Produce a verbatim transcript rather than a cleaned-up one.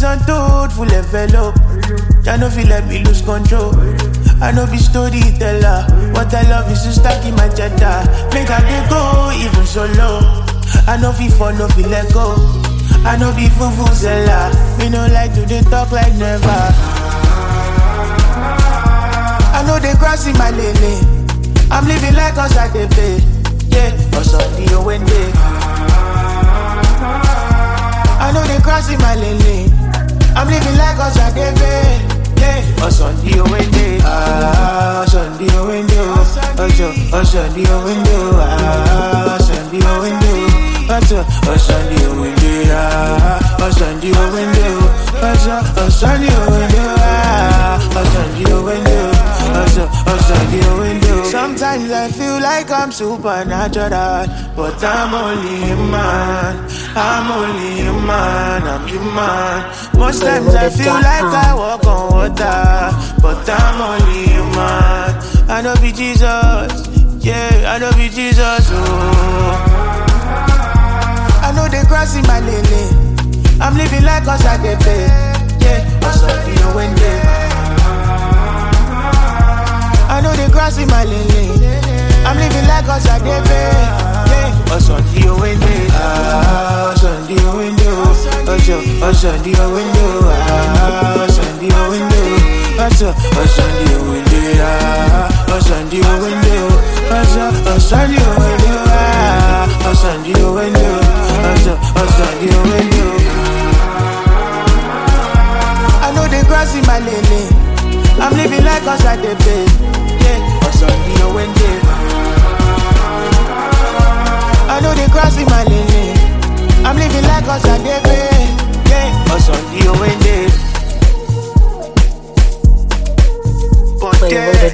is untold, full envelope. I know feel let me lose control. I know be storyteller. What I love is to stack in my cheddar. Make I dey go even solo. I know feel for no feel let go. I know be fufuzela. Me no like to dey talk like never. I know they crossing my lane. I'm living like us at the pay. Yeah, or Sunday or Wednesday. I know they crossing my lane. I'm living like us at the pay. Yeah, or Sunday or Wednesday. Ah, Sunday or Wednesday. Oh, Sunday or Wednesday. Ah, Sunday or Wednesday. Oh, Sunday or Wednesday. Ah, oh, Sunday or Wednesday. Oh, Sunday or Wednesday. Ah, oh, Sunday or Wednesday. Sometimes I feel like I'm supernatural, but I'm only a man. I'm only a man. I'm human. Most times I feel like I walk on water, but I'm only a man. I know be Jesus, yeah, I know be Jesus. Oh, I know they crossing my lane. I'm living like us at the pay, yeah. Also, you know when they. I know they crossing my lane. I'm living like us at the bay. Yeah. Oh, Sunday or Wednesday. Ah, Sunday or Wednesday. Oh, Sunday or Wednesday. Ah, Sunday or Wednesday. Oh, Sunday or Wednesday. Ah, oh, Sunday or Wednesday. Oh, Sunday or Wednesday. Ah, oh, Sunday or Wednesday. Oh, Sunday or Wednesday. I know they crossing my lane. I'm living like us at the bay. Yeah, or Sunday or Wednesday. I know they crossing my lane. I'm living like us at the bay. Yeah, or Sunday or Wednesday. But yeah.